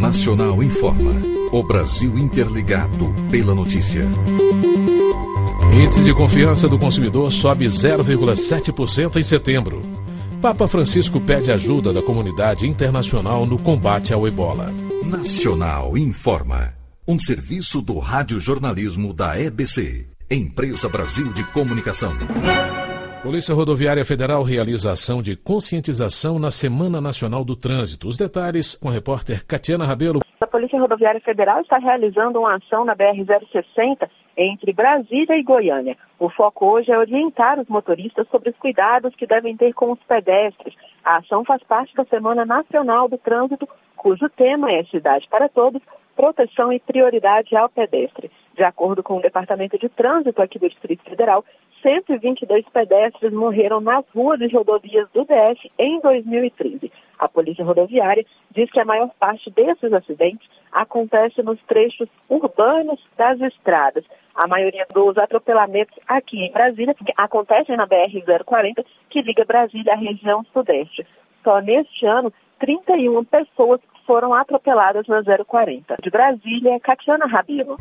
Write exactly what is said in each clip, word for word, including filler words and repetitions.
Nacional informa. O Brasil interligado pela notícia. Índice de confiança do consumidor sobe zero vírgula sete por cento em setembro. Papa Francisco pede ajuda da comunidade internacional no combate ao ebola. Nacional informa. Um serviço do radiojornalismo da E B C, Empresa Brasil de Comunicação. Polícia Rodoviária Federal realiza ação de conscientização na Semana Nacional do Trânsito. Os detalhes com a repórter Catiana Rabelo. A Polícia Rodoviária Federal está realizando uma ação na B R zero sessenta entre Brasília e Goiânia. O foco hoje é orientar os motoristas sobre os cuidados que devem ter com os pedestres. A ação faz parte da Semana Nacional do Trânsito, cujo tema é Cidade para Todos, proteção e prioridade ao pedestre. De acordo com o Departamento de Trânsito aqui do Distrito Federal, cento e vinte e dois pedestres morreram nas ruas e rodovias do D F em dois mil e treze. A Polícia Rodoviária diz que a maior parte desses acidentes acontece nos trechos urbanos das estradas. A maioria dos atropelamentos aqui em Brasília acontecem na B R zero quarenta, que liga Brasília à região sudeste. Só neste ano, trinta e uma pessoas foram atropeladas na zero quarenta. De Brasília, Catiana Rabelo.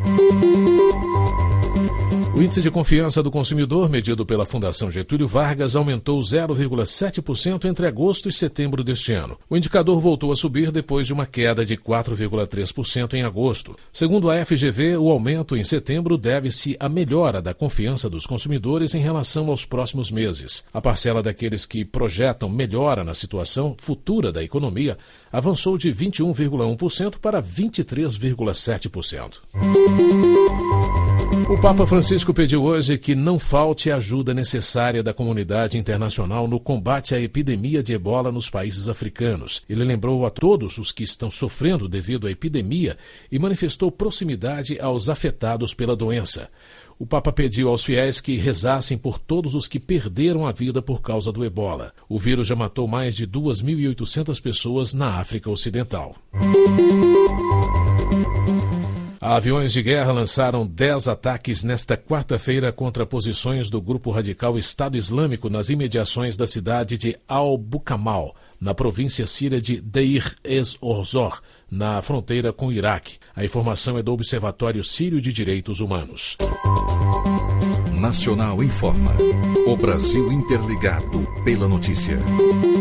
O índice de confiança do consumidor, medido pela Fundação Getúlio Vargas, aumentou zero vírgula sete por cento entre agosto e setembro deste ano. O indicador voltou a subir depois de uma queda de quatro vírgula três por cento em agosto. Segundo a F G V, o aumento em setembro deve-se à melhora da confiança dos consumidores em relação aos próximos meses. A parcela daqueles que projetam melhora na situação futura da economia avançou de vinte e um vírgula um por cento para vinte e três vírgula sete por cento. O Papa Francisco pediu hoje que não falte a ajuda necessária da comunidade internacional no combate à epidemia de ebola nos países africanos. Ele lembrou a todos os que estão sofrendo devido à epidemia e manifestou proximidade aos afetados pela doença. O Papa pediu aos fiéis que rezassem por todos os que perderam a vida por causa do ebola. O vírus já matou mais de duas mil e oitocentas pessoas na África Ocidental. Aviões de guerra lançaram dez ataques nesta quarta-feira contra posições do grupo radical Estado Islâmico nas imediações da cidade de Al-Bukamal, na província síria de Deir ez-Zor, na fronteira com o Iraque. A informação é do Observatório Sírio de Direitos Humanos. Nacional informa. O Brasil interligado pela notícia.